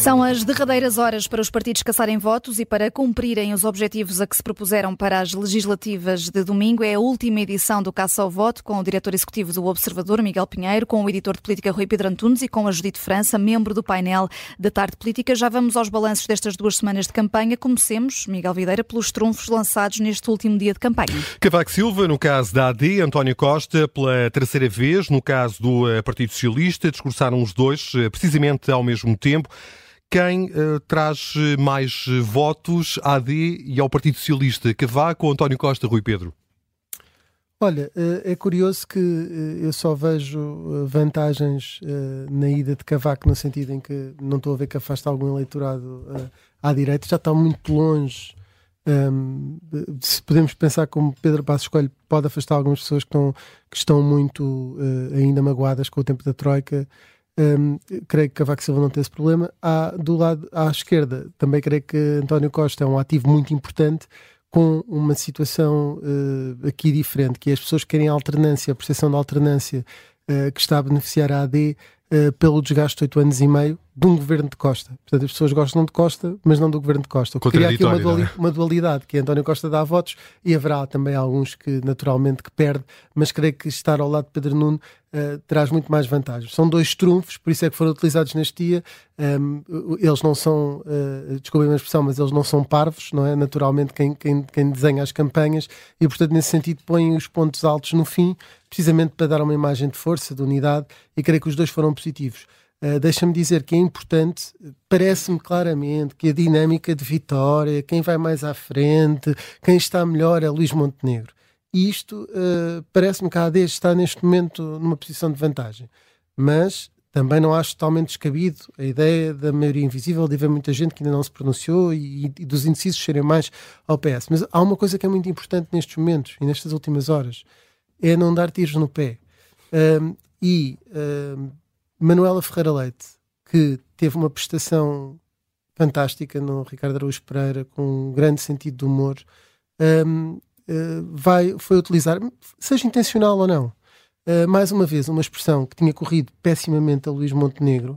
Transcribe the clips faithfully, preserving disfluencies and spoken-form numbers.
São as derradeiras horas para os partidos caçarem votos e para cumprirem os objetivos a que se propuseram para as legislativas de domingo. É a última edição do Caça ao Voto, com o diretor executivo do Observador, Miguel Pinheiro, com o editor de política, Rui Pedro Antunes, e com a Judite França, membro do painel da Tarde Política. Já vamos aos balanços destas duas semanas de campanha. Comecemos, Miguel Videira, pelos trunfos lançados neste último dia de campanha. Cavaco Silva, no caso da A D, António Costa, pela terceira vez, no caso do Partido Socialista, discursaram os dois precisamente ao mesmo tempo. Quem uh, traz mais votos à A D e ao Partido Socialista? Cavaco ou António Costa, Rui Pedro? Olha, é curioso que eu só vejo vantagens na ida de Cavaco, no sentido em que não estou a ver que afasta algum eleitorado à direita, já está muito longe. Um, se podemos pensar como Pedro Passos Coelho pode afastar algumas pessoas que estão, que estão muito uh, ainda magoadas com o tempo da Troika. Um, creio que Cavaco Silva não tem esse problema. Há, do lado à esquerda, também creio que António Costa é um ativo muito importante, com uma situação uh, aqui diferente, que é as pessoas que querem alternância, a percepção da alternância uh, que está a beneficiar a A D uh, pelo desgaste de oito anos e meio de um governo de Costa. Portanto, as pessoas gostam de Costa, mas não do governo de Costa. Cria aqui uma, duali- uma dualidade, que é António Costa dá votos e haverá também alguns que naturalmente que perde, mas creio que estar ao lado de Pedro Nuno uh, traz muito mais vantagens. São dois trunfos, por isso é que foram utilizados neste dia. Um, eles não são, uh, desculpem a expressão, mas eles não são parvos, não é? Naturalmente quem, quem, quem desenha as campanhas, e portanto nesse sentido põem os pontos altos no fim, precisamente para dar uma imagem de força, de unidade, e creio que os dois foram positivos. Uh, deixa-me dizer que é importante, parece-me claramente que a dinâmica de vitória, quem vai mais à frente, quem está melhor é Luís Montenegro. E isto uh, parece-me que a A D está neste momento numa posição de vantagem. Mas também não acho totalmente descabido a ideia da maioria invisível, de haver muita gente que ainda não se pronunciou e, e dos indecisos serem mais ao P S. Mas há uma coisa que é muito importante nestes momentos e nestas últimas horas, é não dar tiros no pé. Um, e... Um, Manuela Ferreira Leite, que teve uma prestação fantástica no Ricardo Araújo Pereira, com um grande sentido de humor, um, uh, vai, foi utilizar, seja intencional ou não, uh, mais uma vez, uma expressão que tinha corrido pessimamente a Luís Montenegro,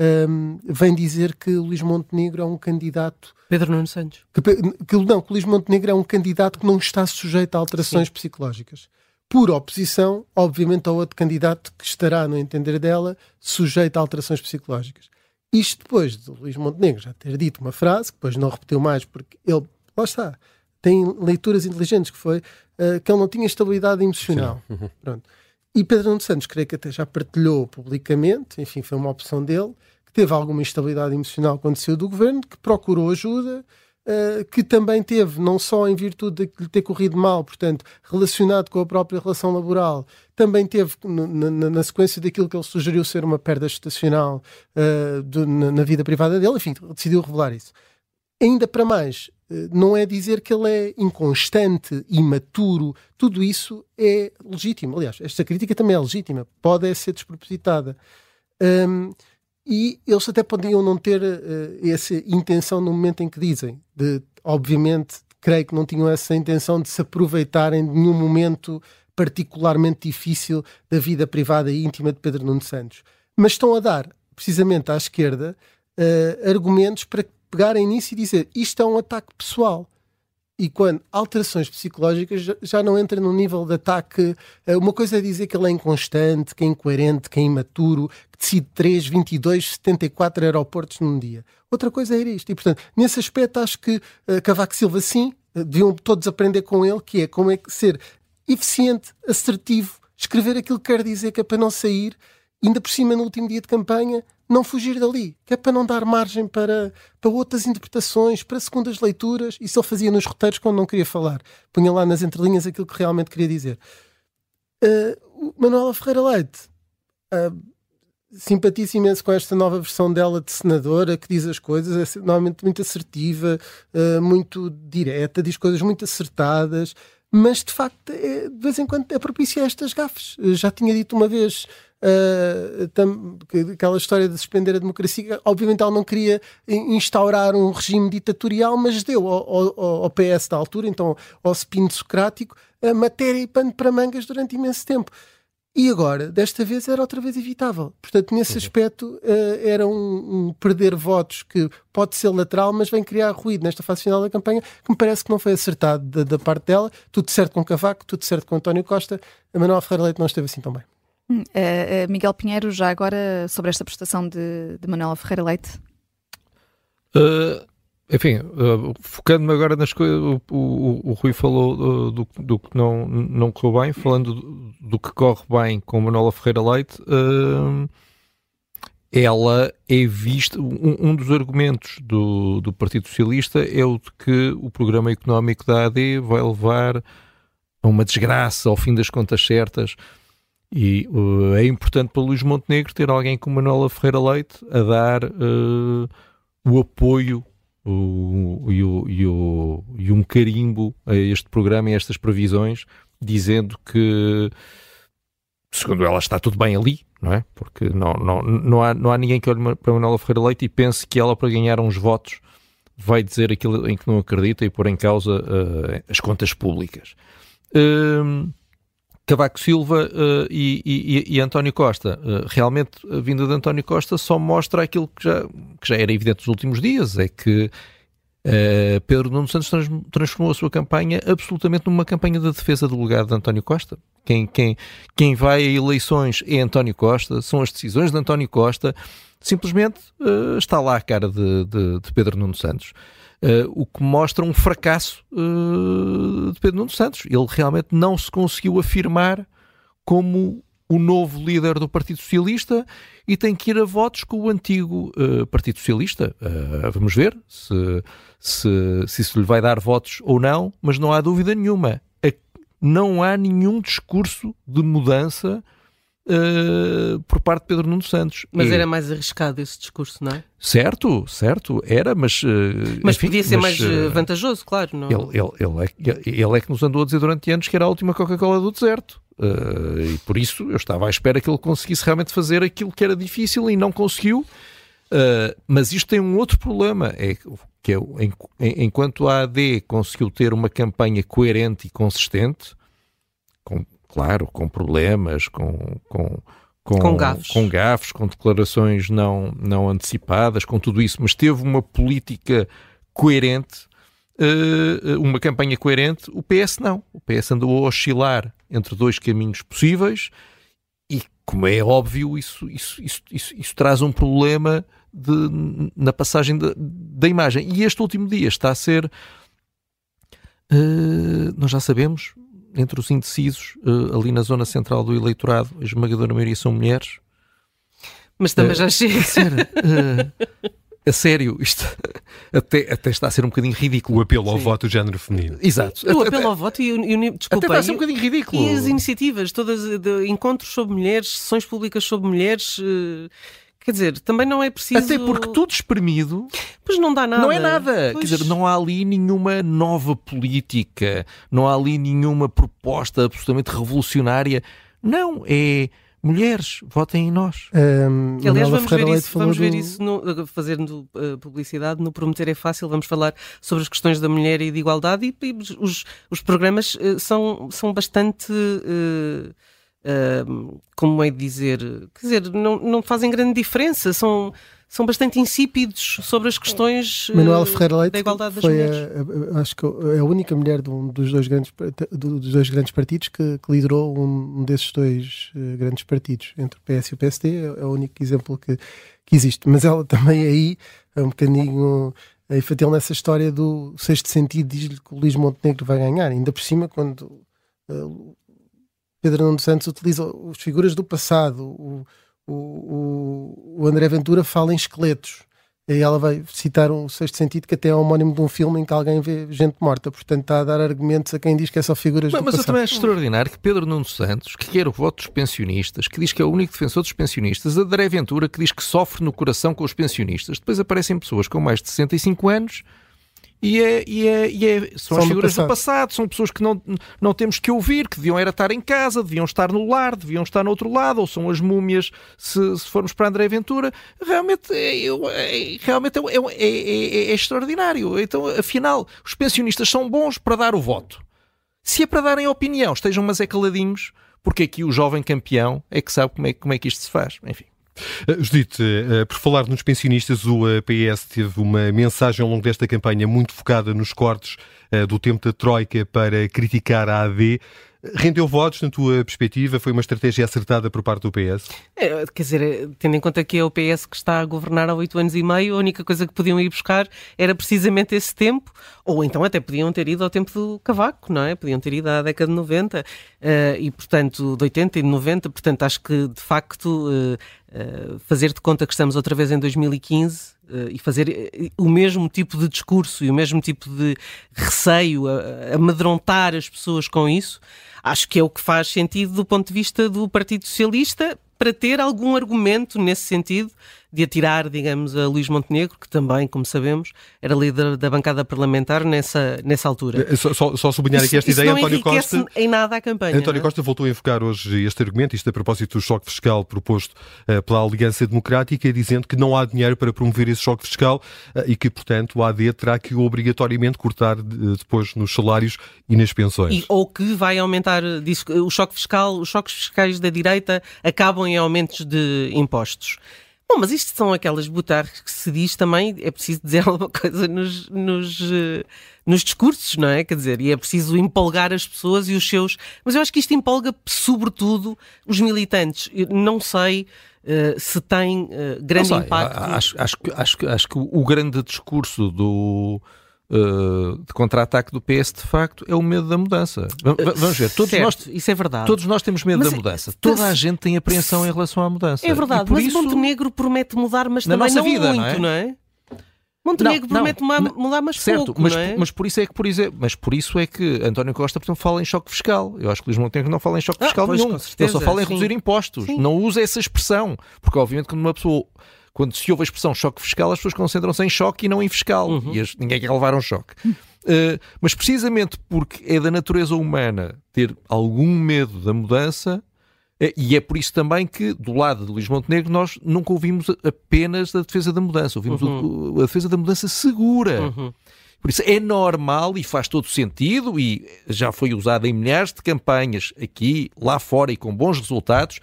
um, vem dizer que Luís Montenegro é um candidato... Pedro Nuno Santos. Que, que, não, que Luís Montenegro é um candidato que não está sujeito a alterações Sim. psicológicas. Por oposição, obviamente, ao outro candidato que estará, no entender dela, sujeito a alterações psicológicas. Isto depois de Luís Montenegro já ter dito uma frase, que depois não repetiu mais, porque ele, lá está, tem leituras inteligentes, que foi uh, que ele não tinha estabilidade emocional. Uhum. Pronto. E Pedro Nuno Santos, creio que até já partilhou publicamente, enfim, foi uma opção dele, que teve alguma instabilidade emocional quando saiu do governo, que procurou ajuda, Uh, que também teve, não só em virtude de lhe ter corrido mal, portanto, relacionado com a própria relação laboral, também teve, na, na, na sequência daquilo que ele sugeriu ser uma perda estacional uh, do, na, na vida privada dele, enfim, decidiu revelar isso. Ainda para mais, uh, não é dizer que ele é inconstante, imaturo, tudo isso é legítimo. Aliás, esta crítica também é legítima, pode é ser despropositada. Um, E eles até podiam não ter uh, essa intenção no momento em que dizem. De, obviamente, creio que não tinham essa intenção de se aproveitarem de nenhum momento particularmente difícil da vida privada e íntima de Pedro Nuno Santos. Mas estão a dar, precisamente à esquerda, uh, argumentos para pegarem nisso e dizer isto é um ataque pessoal. E quando alterações psicológicas já, já não entra no nível de ataque. Uma coisa é dizer que ele é inconstante, que é incoerente, que é imaturo, que decide três, vinte e dois, setenta e quatro aeroportos num dia. Outra coisa é isto. E, portanto, nesse aspecto, acho que uh, Cavaco Silva, sim, uh, deviam todos aprender com ele, que é como é que ser eficiente, assertivo, escrever aquilo que quer dizer, que é para não sair, ainda por cima no último dia de campanha, não fugir dali, que é para não dar margem para, para outras interpretações, para segundas leituras. Isso ele fazia nos roteiros quando não queria falar. Punha lá nas entrelinhas aquilo que realmente queria dizer. Uh, Manuela Ferreira Leite, uh, simpatizo imenso com esta nova versão dela de senadora, que diz as coisas, é normalmente muito assertiva, uh, muito direta, diz coisas muito acertadas, mas de facto é, de vez em quando é propícia a estas gafes. Eu já tinha dito uma vez... Uh, tam, aquela história de suspender a democracia, obviamente ela não queria instaurar um regime ditatorial, mas deu ao, ao, ao P S da altura, então ao spin socrático, a matéria e pano para mangas durante imenso tempo. E agora, desta vez, era outra vez evitável. Portanto, nesse uhum. aspecto, uh, era um, um perder votos que pode ser lateral, mas vem criar ruído nesta fase final da campanha, que me parece que não foi acertado da, da parte dela. Tudo certo com Cavaco, tudo certo com António Costa. A Manuela Ferreira Leite não esteve assim tão bem. Hum, uh, uh, Miguel Pinheiro, já agora, sobre esta prestação de, de Manuela Ferreira Leite? Uh, enfim, uh, focando-me agora nas coisas, o, o, o Rui falou uh, do, do que não, não correu bem, falando do, do que corre bem com Manuela Ferreira Leite, uh, ela é vista, um, um dos argumentos do, do Partido Socialista é o de que o programa económico da A D vai levar a uma desgraça, ao fim das contas certas, e uh, é importante para Luís Montenegro ter alguém como Manuela Ferreira Leite a dar uh, o apoio o, e, o, e, o, e um carimbo a este programa e a estas previsões, dizendo que, segundo ela, está tudo bem ali, não é? Porque não, não, não, há, não há ninguém que olhe para Manuela Ferreira Leite e pense que ela, para ganhar uns votos, vai dizer aquilo em que não acredita e pôr em causa uh, as contas públicas. Uh, Cavaco Silva uh, e, e, e António Costa. Uh, realmente, a vinda de António Costa só mostra aquilo que já, que já era evidente nos últimos dias, é que uh, Pedro Nuno Santos trans, transformou a sua campanha absolutamente numa campanha de defesa do legado de António Costa. Quem, quem, quem vai a eleições é António Costa, são as decisões de António Costa, simplesmente uh, está lá a cara de, de, de Pedro Nuno Santos. Uh, o que mostra um fracasso uh, de Pedro Nuno Santos. Ele realmente não se conseguiu afirmar como o novo líder do Partido Socialista e tem que ir a votos com o antigo uh, Partido Socialista. Uh, vamos ver se, se, se isso lhe vai dar votos ou não, mas não há dúvida nenhuma. A, não há nenhum discurso de mudança Uh, por parte de Pedro Nuno Santos. Mas e... era mais arriscado esse discurso, não é? Certo, certo, era, mas... Uh, mas enfim, podia ser mas, mais uh, vantajoso, claro. Não... Ele, ele, ele, é, ele é que nos andou a dizer durante anos que era a última Coca-Cola do deserto. Uh, e por isso eu estava à espera que ele conseguisse realmente fazer aquilo que era difícil e não conseguiu. Uh, mas isto tem um outro problema, é que é, em, em, enquanto a AD conseguiu ter uma campanha coerente e consistente, com claro, com problemas, com, com, com, com, gafes. com gafes, com declarações não, não antecipadas, com tudo isso, mas teve uma política coerente, uh, uma campanha coerente. O P S não. O P S andou a oscilar entre dois caminhos possíveis e, como é óbvio, isso, isso, isso, isso, isso traz um problema de, na passagem de, da imagem. E este último dia está a ser, uh, nós já sabemos, entre os indecisos, uh, ali na zona central do eleitorado, a esmagadora maioria são mulheres. Mas também uh, já chega. A sério, uh, a sério isto até, até está a ser um bocadinho ridículo. O apelo ao Sim. voto do género feminino. Exato. O até, apelo ao voto e o, e o desculpa, até está a ser um bocadinho ridículo. E as iniciativas, todas de encontros sobre mulheres, sessões públicas sobre mulheres... Uh... Quer dizer, também não é preciso... Até porque tudo espremido... Pois não dá nada. Não é nada. Pois... Quer dizer, não há ali nenhuma nova política, não há ali nenhuma proposta absolutamente revolucionária. Não, é... Mulheres, votem em nós. Um, Aliás, vamos ver isso, vamos ver do... isso no, fazendo uh, publicidade, no Prometer é Fácil, vamos falar sobre as questões da mulher e de igualdade e, e os, os programas uh, são, são bastante... Uh, Uh, como é de dizer, quer dizer, não, não fazem grande diferença, são, são bastante insípidos sobre as questões uh, Manuela Ferreira Leite da igualdade das foi mulheres. A, a, acho que é a única mulher de um dos dois grandes, dos dois grandes partidos que, que liderou um, um desses dois uh, grandes partidos, entre o P S e o P S D, é, é o único exemplo que, que existe. Mas ela também aí é um bocadinho é infantil nessa história do sexto sentido, diz-lhe que o Luís Montenegro vai ganhar, ainda por cima quando... Uh, Pedro Nuno Santos utiliza as figuras do passado, o, o, o André Ventura fala em esqueletos, e ela vai citar um sexto sentido que até é homónimo de um filme em que alguém vê gente morta, portanto está a dar argumentos a quem diz que é só figuras mas, do mas passado. Mas eu também acho extraordinário que Pedro Nuno Santos, que quer o voto dos pensionistas, que diz que é o único defensor dos pensionistas, André Ventura, que diz que sofre no coração com os pensionistas, depois aparecem pessoas com mais de sessenta e cinco anos E, é, e, é, e é, são, são as figuras do passado. do passado, são pessoas que não, não temos que ouvir, que deviam era estar em casa, deviam estar no lar, deviam estar no outro lado, ou são as múmias se, se formos para André Ventura. Realmente, é, é, realmente é, é, é, é extraordinário. Então, afinal, os pensionistas são bons para dar o voto. Se é para darem opinião, estejam mas é caladinhos, porque aqui o jovem campeão é que sabe como é, como é que isto se faz. Enfim. Uh, Judite, uh, por falar nos pensionistas, o uh, P S teve uma mensagem ao longo desta campanha muito focada nos cortes uh, do tempo da Troika para criticar a A D. Rendeu votos, na tua perspectiva? Foi uma estratégia acertada por parte do P S? É, quer dizer, tendo em conta que é o P S que está a governar há oito anos e meio, a única coisa que podiam ir buscar era precisamente esse tempo, ou então até podiam ter ido ao tempo do Cavaco, não é? Podiam ter ido à década de noventa, uh, e portanto, de oitenta e de noventa, portanto acho que de facto uh, uh, fazer de conta que estamos outra vez em dois mil e quinze uh, e fazer uh, o mesmo tipo de discurso e o mesmo tipo de receio, a, a amedrontar as pessoas com isso, acho que é o que faz sentido do ponto de vista do Partido Socialista, para ter algum argumento nesse sentido de atirar, digamos, a Luís Montenegro, que também, como sabemos, era líder da bancada parlamentar nessa, nessa altura. Só, só, só sublinhar aqui esta isso ideia, não António Costa. Em nada a campanha. António não? Costa voltou a invocar hoje este argumento, isto a propósito do choque fiscal proposto uh, pela Aliança Democrática, dizendo que não há dinheiro para promover esse choque fiscal uh, e que, portanto, a AD terá que obrigatoriamente cortar uh, depois nos salários e nas pensões. E, ou que vai aumentar, diz, o choque fiscal, os choques fiscais da direita acabam em aumentos de impostos. Bom, mas isto são aquelas botargas que se diz também, é preciso dizer alguma coisa nos, nos, uh, nos discursos, não é? Quer dizer, e é preciso empolgar as pessoas e os seus... Mas eu acho que isto empolga sobretudo os militantes. Eu não sei uh, se tem uh, grande sei, impacto. Acho, acho, acho, acho que o grande discurso do... Uh, de contra-ataque do P S, de facto, é o medo da mudança. V- vamos ver, todos, certo, nós, isso é verdade. todos nós temos medo mas da é, mudança. Toda a gente tem apreensão em relação à mudança. É verdade, por mas isso, Montenegro promete mudar, mas na também nossa não vida, muito, não é? não é? Montenegro não, promete não, mudar, mas certo, pouco, mas, não é? mas por isso é que, por exemplo, mas por isso é que António Costa, portanto, fala em choque fiscal. Eu acho que Luís Montenegro não fala em choque ah, fiscal pois, nenhum. Ele só fala em sim. reduzir impostos. Sim. Não usa essa expressão, porque obviamente quando uma pessoa, quando se ouve a expressão choque fiscal, as pessoas concentram-se em choque e não em fiscal. Uhum. E as, ninguém quer levar um choque. Uh, mas precisamente porque é da natureza humana ter algum medo da mudança, uh, e é por isso também que, do lado de Luís Montenegro, nós nunca ouvimos apenas a defesa da mudança, ouvimos uhum. o, a defesa da mudança segura. Uhum. Por isso é normal e faz todo sentido, e já foi usado em milhares de campanhas aqui, lá fora e com bons resultados,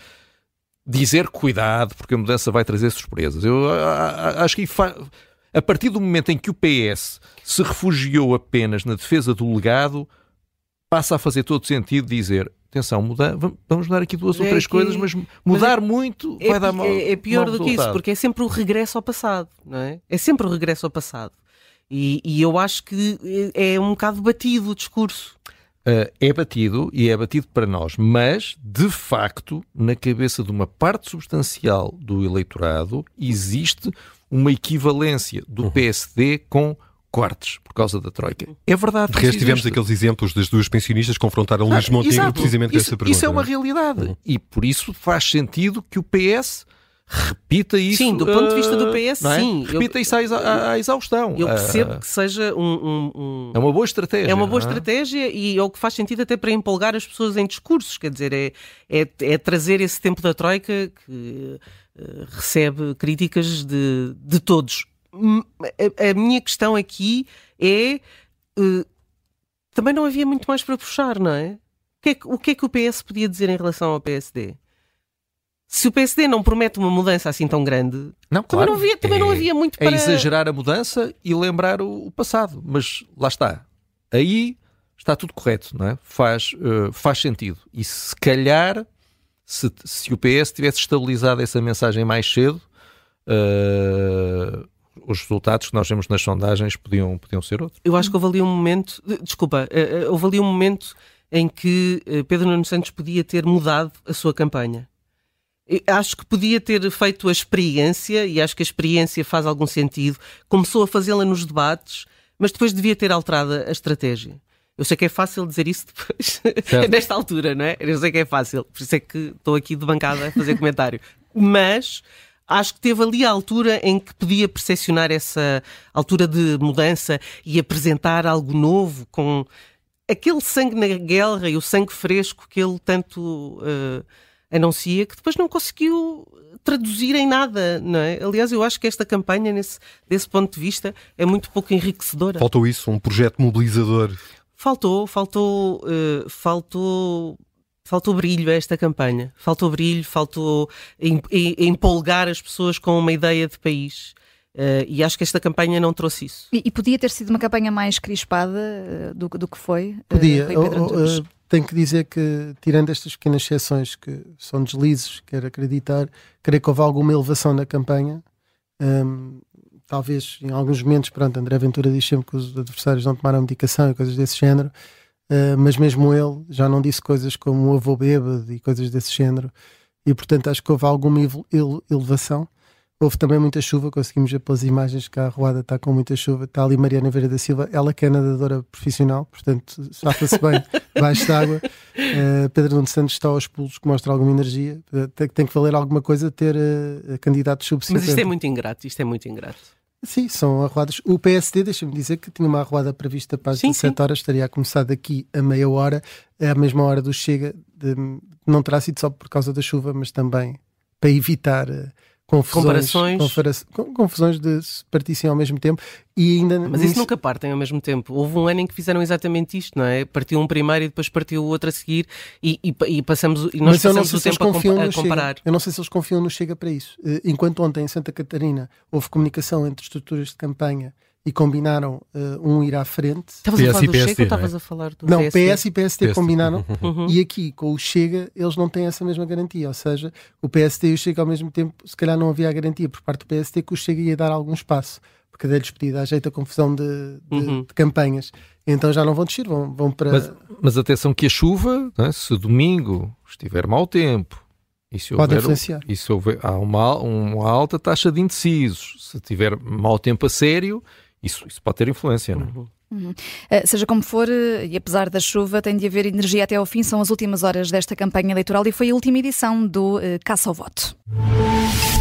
dizer cuidado, porque a mudança vai trazer surpresas. Eu a, a, acho que fa... a partir do momento em que o P S se refugiou apenas na defesa do legado, passa a fazer todo sentido dizer, atenção, muda... vamos mudar aqui duas é ou três que... coisas, mas mudar mas é... muito é, vai dar mal. É, é pior mal do resultado. que isso, porque é sempre o regresso ao passado, não é? É sempre o regresso ao passado. E, e eu acho que é um bocado batido o discurso. Uh, é batido, e é batido para nós, mas, de facto, na cabeça de uma parte substancial do eleitorado, existe uma equivalência do P S D com cortes por causa da Troika. É verdade. De resto, tivemos aqueles exemplos das duas pensionistas que confrontaram Luís Montenegro precisamente com isso, essa pergunta. Isso é uma realidade. Uhum. E por isso faz sentido que o P S repita isso. Sim, do ponto de vista do P S, uh, sim. Repita eu, isso à, à exaustão. Eu percebo uh, que seja um, um, um... É uma boa estratégia. É uma boa não é? estratégia e é o que faz sentido até para empolgar as pessoas em discursos. Quer dizer, é, é, é trazer esse tempo da Troika que uh, recebe críticas de, de todos. A, a minha questão aqui é... Uh, também não havia muito mais para puxar, não é? O que é, que, o que é que o P S podia dizer em relação ao P S D? Se o P S D não promete uma mudança assim tão grande, não, também, claro, não, havia, também é, não havia muito para... É exagerar a mudança e lembrar o, o passado. Mas lá está. Aí está tudo correto, não é? Faz, uh, faz sentido. E se calhar, se, se o P S tivesse estabilizado essa mensagem mais cedo, uh, os resultados que nós vemos nas sondagens podiam, podiam ser outros. Eu acho que houve ali um momento... Desculpa, uh, houve ali um momento em que uh, Pedro Nuno Santos podia ter mudado a sua campanha. Acho que podia ter feito a experiência, e acho que a experiência faz algum sentido, começou a fazê-la nos debates, mas depois devia ter alterado a estratégia. Eu sei que é fácil dizer isso depois, nesta altura, não é? Eu sei que é fácil, por isso é que estou aqui de bancada a fazer comentário. Mas acho que teve ali a altura em que podia percepcionar essa altura de mudança e apresentar algo novo, com aquele sangue na guerra e o sangue fresco que ele tanto... Uh, anuncia, que depois não conseguiu traduzir em nada, não é? Aliás, eu acho que esta campanha, nesse, desse ponto de vista, é muito pouco enriquecedora. Faltou isso, um projeto mobilizador. Faltou, faltou, uh, faltou Faltou brilho a esta campanha. Faltou brilho, faltou empolgar as pessoas com uma ideia de país. Uh, e acho que esta campanha não trouxe isso. E, e podia ter sido uma campanha mais crispada uh, do, do que foi? Podia. Uh, Pedro uh, uh, tenho que dizer que, tirando estas pequenas exceções que são deslizes, quero acreditar, creio que houve alguma elevação na campanha. Um, talvez em alguns momentos, pronto, André Ventura diz sempre que os adversários não tomaram medicação e coisas desse género, uh, mas mesmo ele já não disse coisas como o avô bêbado e coisas desse género, e portanto acho que houve alguma ele- elevação. Houve também muita chuva, conseguimos ver pelas imagens que a arruada está com muita chuva. Está ali Mariana Vieira da Silva, ela que é nadadora profissional, portanto safa-se bem baixo de água. Uh, Pedro Nuno Santos está aos pulos, que mostra alguma energia. Uh, tem, tem que valer alguma coisa ter uh, candidatos sub cinquenta. Mas isto é muito ingrato, isto é muito ingrato. Sim, são arruadas. O P S D, deixa-me dizer que tinha uma arruada prevista para as Sim, dezessete sim. horas, estaria a começar daqui a meia hora, é a mesma hora do Chega. De, não terá sido só por causa da chuva, mas também para evitar uh, confusões, Comparações. confara- con- confusões de se partissem ao mesmo tempo. E ainda Mas nisso- isso nunca partem ao mesmo tempo. Houve um ano em que fizeram exatamente isto, não é? Partiu um primeiro e depois partiu o outro a seguir e, e, e passamos, e nós Mas eu não passamos sei o se eles tempo a, confiam compa- a no Chega. comparar. Eu não sei se eles confiam no Chega para isso. Eh, Enquanto ontem em Santa Catarina houve comunicação entre estruturas de campanha e combinaram eh, um ir à frente. Estavas P S a falar e do P S D, Chega ou não é? estavas a falar do Não, P S D? P S e P S D P S D. combinaram. Uhum. E aqui, com o Chega, eles não têm essa mesma garantia. Ou seja, o P S D e o Chega ao mesmo tempo, se calhar não havia a garantia por parte do P S D que o Chega ia dar algum espaço, porque deu-lhes pedido à jeito a confusão de, de, Uhum. de campanhas. Então já não vão descer, vão, vão para... Mas, mas atenção que a chuva, não é? Se domingo estiver mau tempo, e se Pode houver, influenciar. e se houver há uma, uma alta taxa de indecisos, se tiver mau tempo a sério, isso, isso pode ter influência, não é? Uhum. Uhum. Uh, seja como for, uh, e apesar da chuva, tem de haver energia até ao fim. São as últimas horas desta campanha eleitoral e foi a última edição do uh, Caça ao Voto.